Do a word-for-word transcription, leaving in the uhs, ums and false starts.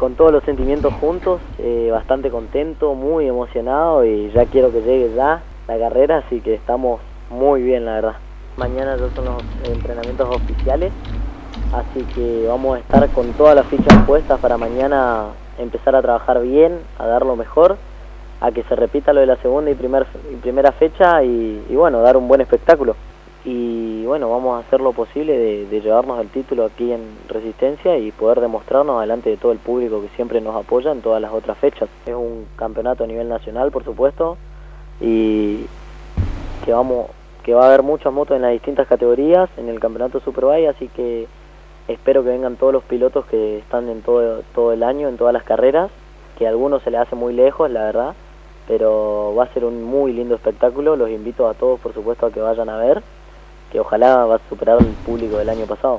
con todos los sentimientos juntos, eh, bastante contento, muy emocionado y ya quiero que llegue ya la carrera, así que estamos muy bien, la verdad. Mañana ya son los entrenamientos oficiales, así que vamos a estar con todas las fichas puestas para mañana empezar a trabajar bien, a dar lo mejor, a que se repita lo de la segunda y, primer, y primera fecha y, y bueno, dar un buen espectáculo. Y bueno, vamos a hacer lo posible de, de llevarnos el título aquí en Resistencia y poder demostrarnos delante de todo el público que siempre nos apoya en todas las otras fechas. Es un campeonato a nivel nacional, por supuesto, y que vamos que va a haber muchas motos en las distintas categorías en el campeonato Superbike, así que espero que vengan todos los pilotos que están en todo, todo el año, en todas las carreras, que a algunos se les hace muy lejos, la verdad, pero va a ser un muy lindo espectáculo. Los invito a todos, por supuesto, a que vayan a ver, que ojalá va a superar el público del año pasado.